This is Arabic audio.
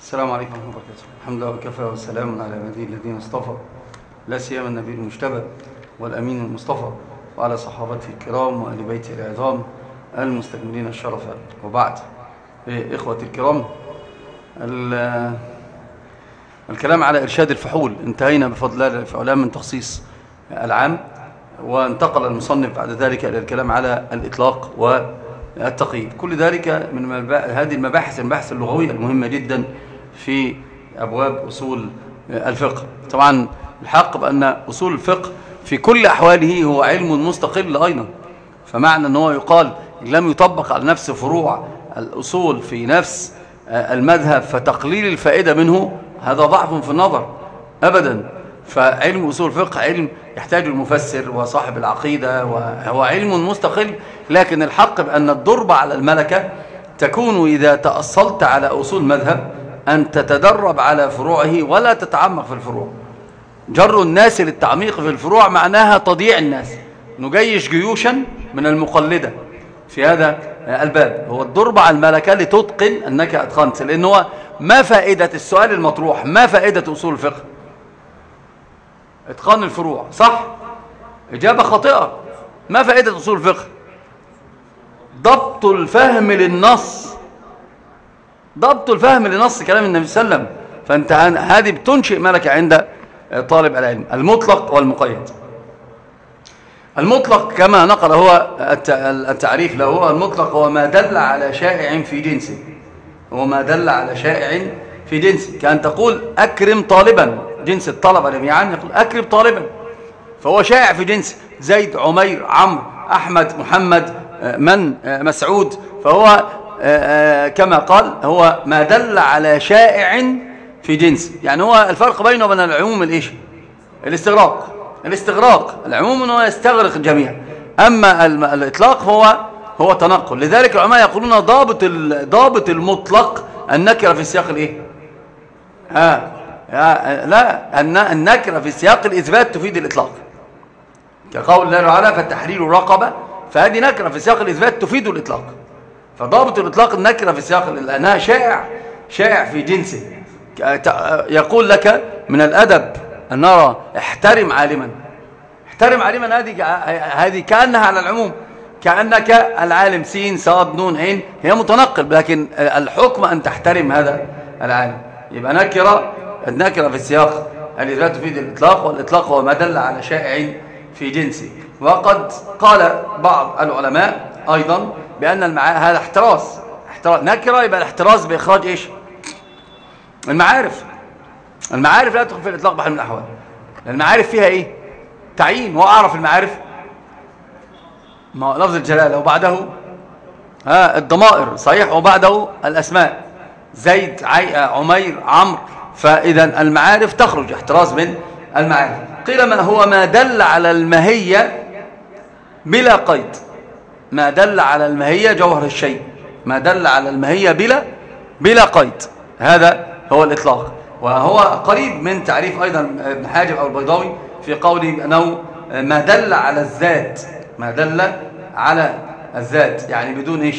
السلام عليكم ورحمة الله وبركاته. الحمد لله وكفى والسلام على عباده الذين اصطفى، لا سيما النبي المجتبى والأمين المصطفى وعلى صحابته الكرام وآل بيته العظام المستكملين الشرف. وبعد، إخوتي الكرام، الكلام على إرشاد الفحول انتهينا بفضل الله الفعلان من تخصيص العام، وانتقل المصنف بعد ذلك إلى الكلام على الإطلاق والتقييد. كل ذلك من هذه المباحث اللغوية المهمة جدا في أبواب أصول الفقه. طبعا الحق بأن أصول الفقه في كل أحواله هو علم مستقل أيضا، فمعنى أنه يقال لم يطبق على نفس فروع الأصول في نفس المذهب فتقليل الفائدة منه، هذا ضعف في النظر أبدا. فعلم أصول الفقه علم يحتاج المفسر وصاحب العقيدة، وهو علم مستقل. لكن الحق بأن الضربة على الملكة تكون إذا تأصلت على أصول مذهب أن تتدرب على فروعه ولا تتعمق في الفروع. جر الناس للتعميق في الفروع معناها تضييع الناس، نجيش جيوشا من المقلدة في هذا الباب. هو الضربة على الملكة لتتقن أنك أتقنت، لأن هو ما فائدة السؤال المطروح؟ ما فائدة أصول الفقه؟ اتقان الفروع، صح؟ إجابة خاطئة. ما فائدة أصول الفقه؟ ضبط الفهم للنص، ضبط الفهم لنص كلام النبي صلى الله عليه وسلم. فأنت هذه بتنشئ ملكة عند طالب العلم. المطلق والمقيد. المطلق كما نقل هو التعريف له، هو المطلق هو ما دل على شائع في جنسه، هو ما دل على شائع في جنسه. كأن تقول أكرم طالبا، جنس الطلبة جميعا، يقول أكرم طالبا، فهو شائع في جنسه. زيد، عمير، عمرو، أحمد، محمد، من، مسعود. فهو كما قال هو ما دل على شائع في جنسه. يعني هو الفرق بينه وبين العموم الإيش؟ الاستغراق. العموم أنه يستغرق الجميع، أما الإطلاق هو تنقل. لذلك العلماء يقولون ضابط المطلق النكرة في سياق الإيه؟ لا، النكرة في سياق الإثبات تفيد الإطلاق، كقول الله تعالى فالتحرير رقبة، فهذه نكرة في سياق الإثبات تفيد الإطلاق. فضابط الإطلاق النكرة في سياق لأنها شائع في جنسه. يقول لك من الأدب أن نرى احترم عالما. احترم عالما هذه كأنها على العموم، كأنك العالم سين صاد نون عين، هي متنقل، لكن الحكم أن تحترم هذا العالم. يبقى النكرة في السياق الإثبات تفيد الإطلاق، والإطلاق هو ما دل على شائع في جنسه. وقد قال بعض العلماء أيضا بأن هذا احتراز نكرة، يبقى الاحتراز بإخراج إيش؟ المعارف لا تدخل في الإطلاق بحال من الأحوال، لأن المعارف فيها إيه؟ تعيين. وأعرف المعارف ما لفظ الجلالة وبعده الضمائر، صحيح، وبعده الأسماء، زيد، عمير، عمرو. فإذا المعارف تخرج احتراز من المعارف. قيل ما هو ما دل على الماهية بلا قيد. ما دل على الماهية جوهر الشيء، ما دل على الماهية بلا قيد، هذا هو الإطلاق. وهو قريب من تعريف أيضا ابن حاجب أو البيضاوي في قوله أنه ما دل على الذات، يعني بدون إيش؟